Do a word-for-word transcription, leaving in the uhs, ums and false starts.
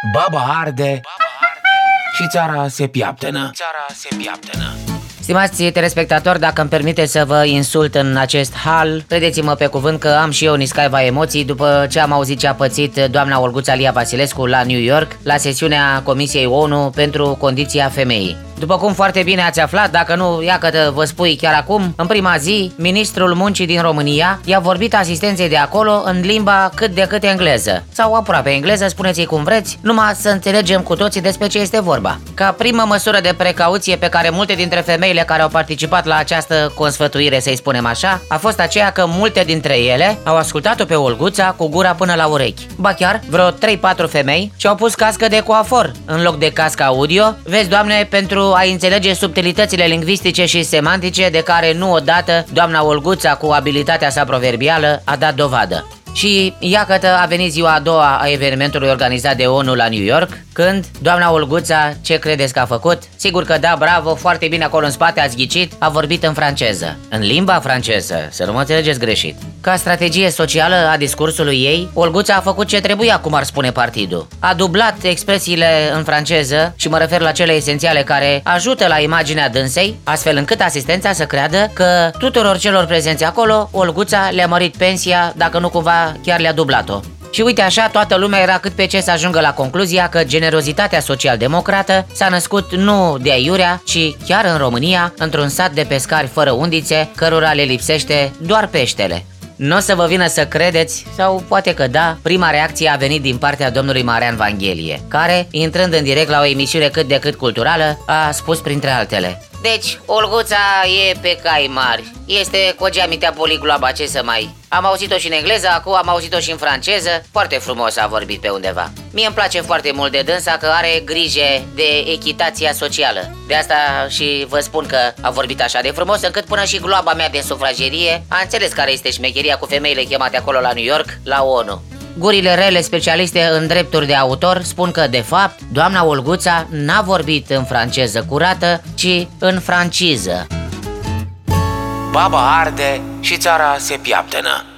Baba arde și țara se piaptănă. Țara se piaptănă. Stimați telespectatori, dacă îmi permiteți să vă insult în acest hal, credeți-mă pe cuvânt că am și eu niscaiva emoții după ce am auzit ce a pățit doamna Olguța Lia Vasilescu la New York, la sesiunea Comisiei ONU pentru condiția femeii. După cum foarte bine ați aflat, dacă nu, ia că vă spui chiar acum, în prima zi, ministrul muncii din România i-a vorbit asistenței de acolo în limba cât de cât engleză, sau aproape engleză, spuneți-i cum vreți, numai să înțelegem cu toții despre ce este vorba. Ca primă măsură de precauție pe care multe dintre femeile care au participat la această consfătuire, să-i spunem așa, a fost aceea că multe dintre ele au ascultat-o pe Olguța cu gura până la urechi. Ba chiar, vreo trei patru femei și-au pus cască de coafor în loc de cască audio, vezi, Doamne, pentru a înțelege subtilitățile lingvistice și semantice de care nu odată doamna Olguța, cu abilitatea sa proverbială, a dat dovadă. Și iată a venit ziua a doua a evenimentului organizat de ONU la New York, când doamna Olguța, ce credeți că a făcut? Sigur că da, bravo, foarte bine acolo în spate ați ghicit, a vorbit în franceză, în limba franceză, să nu mă înțelegeți greșit. Ca strategie socială a discursului ei, Olguța a făcut ce trebuia, cum ar spune partidul. A dublat expresiile în franceză și mă refer la cele esențiale care ajută la imaginea dânsei, astfel încât asistența să creadă că tuturor celor prezenți acolo, Olguța le-a mărit pensia, dacă nu cumva chiar le-a dublat-o. Și uite așa, toată lumea era cât pe ce să ajungă la concluzia că generozitatea social-democrată s-a născut nu de aiurea, ci chiar în România, într-un sat de pescari fără undițe, cărora le lipsește doar peștele. Nu o să vă vină să credeți, sau poate că da, prima reacție a venit din partea domnului Marian Vanghelie, care, intrând în direct la o emisiune cât de cât culturală, a spus printre altele: deci, Olguța e pe cai mari, este cu o geamitea poligloabă, ce să mai... Am auzit-o și în engleză, acum am auzit-o și în franceză, foarte frumos a vorbit pe undeva. Mie îmi place foarte mult de dânsa că are grijă de echitația socială. De asta și vă spun că a vorbit așa de frumos, încât până și gloaba mea de sufragerie a înțeles care este șmecheria cu femeile chemate acolo la New York, la ONU. Gurile rele specialiste în drepturi de autor spun că, de fapt, doamna Olguța n-a vorbit în franceză curată, ci în franciză. Baba arde și țara se piaptănă.